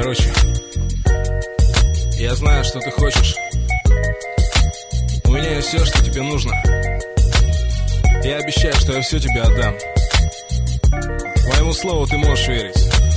Короче, я знаю, что ты хочешь. У меня есть все, что тебе нужно. Я обещаю, что я все тебе отдам. Моему слову ты можешь верить.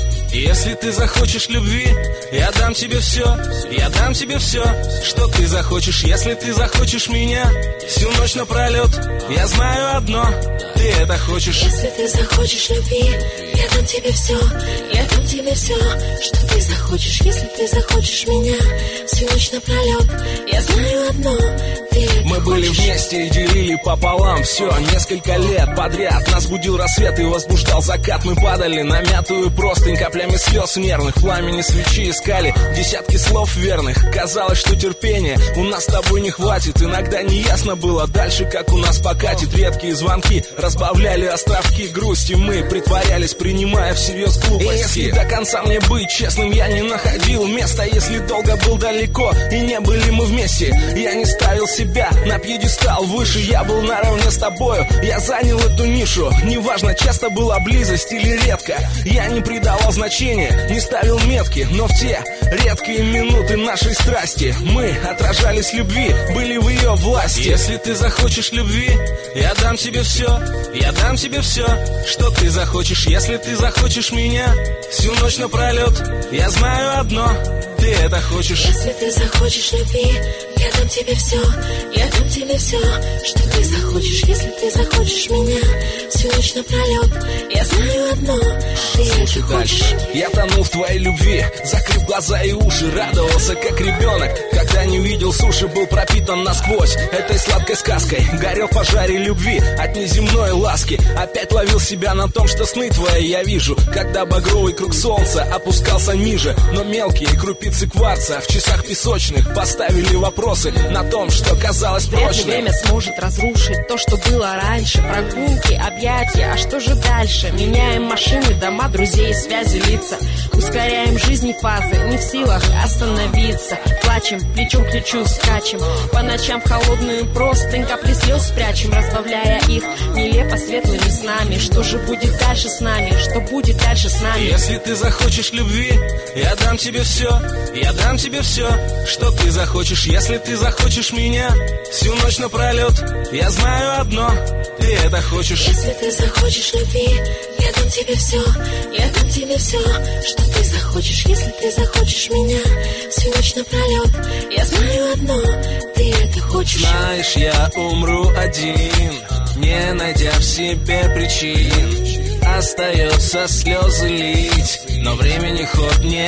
Если ты захочешь любви, я дам тебе все. Я дам тебе все, что ты захочешь. Если ты захочешь меня всю ночь напролет, я знаю одно, ты это хочешь. Если ты захочешь любви, я дам тебе все. Я дам тебе все, что ты захочешь. Если ты захочешь меня всю ночь напролет, я знаю одно, ты это Мы были хочешь. вместе и делили пополам все. Несколько лет подряд нас будил рассвет и возбуждал закат. Мы падали на мятую простынь, каплями слез нервных. В пламени свечи искали десятки слов верных. Казалось, что терпения у нас с тобой не хватит. Иногда неясно было дальше, как у нас покатит. Редкие звонки разбавляли островки грусти. Мы притворялись, принимая всерьез глупости. И если до конца мне быть честным, я не находил места. Если долго был далеко и не были мы вместе, я не ставил себя на пьедестал выше. Я был наравне с тобою, я занял эту нишу. Неважно, часто была близость или редко, я не придавал значения, не ставил метки. Но в те редкие минуты нашей страсти мы отражались любви, были в ее власти. Если ты захочешь любви, я дам тебе все. Я дам тебе все, что ты захочешь. Если ты захочешь меня всю ночь напролет, я знаю одно, ты это хочешь. Если ты захочешь любви, я дам тебе все. Я дам тебе все, что ты захочешь. Если ты захочешь меня всю ночь напролет, я знаю одно, ты это хочешь. Дальше. Я тонул в твоей любви, закрыв глаза и уши, радовался как ребенок, когда не увидел суши, был пропитан насквозь этой сладкой сказкой. Горел в пожаре любви от неземной ласки. Опять ловил себя на том, что сны твои я вижу, когда багровый круг солнца опускался ниже. Но мелкие крупицы кварца в часах песочных поставили вопросы на том, что казалось Вряд ли прочным. время сможет разрушить то, что было раньше. Прогулки, объятия, а что же дальше? Меняем машины, дома, друзей, связи, лица. Ускоряем жизнь и фазы, не в силах остановиться. Плачем, плечом к плечу скачем. По ночам в холодную простынь капли слез спрячем, разбавляя их нелепо светлыми снами. Что же будет дальше с нами? Что будет дальше с нами? Если ты захочешь любви, я дам тебе все. Я дам тебе все, что ты захочешь. Если ты захочешь меня всю ночь напролет, я знаю одно, ты это хочешь. Если ты захочешь любви, я дам тебе все. Я дам тебе все, что ты захочешь. Если ты захочешь меня всю ночь напролет, я знаю одно, ты это хочешь. Знаешь, я умру один, не найдя в себе причин. Остается слезы лить, но времени ход не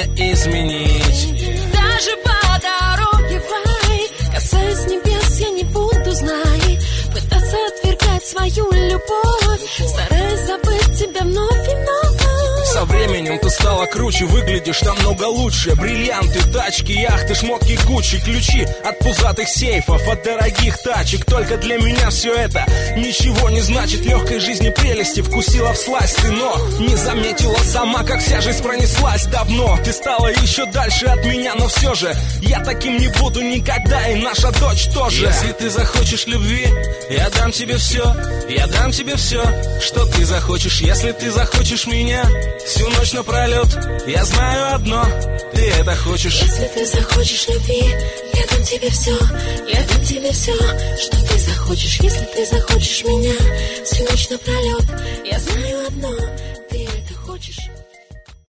изменить. Даже по дороге в рай, касаясь небес, я не буду, знай, пытаться отвергать свою любовь, стараясь забыть тебя вновь и вновь. Со временем ты стала круче, выглядишь намного лучше. Бриллианты, тачки, яхты, шмотки, кучи, ключи от пузатых сейфов, от дорогих тачек. Только для меня все это ничего не значит. Легкой жизни прелести вкусила всласть ты, но не заметила сама, как вся жизнь пронеслась давно. Ты стала еще дальше от меня, но все же я таким не буду никогда, и наша дочь тоже. Если ты захочешь любви, я дам тебе все. Я дам тебе все, что ты захочешь. Если ты захочешь меня всю ночь напролет, я знаю одно, ты это хочешь. Если ты захочешь любви, я дам тебе все. Я дам тебе все, что ты захочешь. Если ты захочешь меня всю ночь напролет, я знаю одно,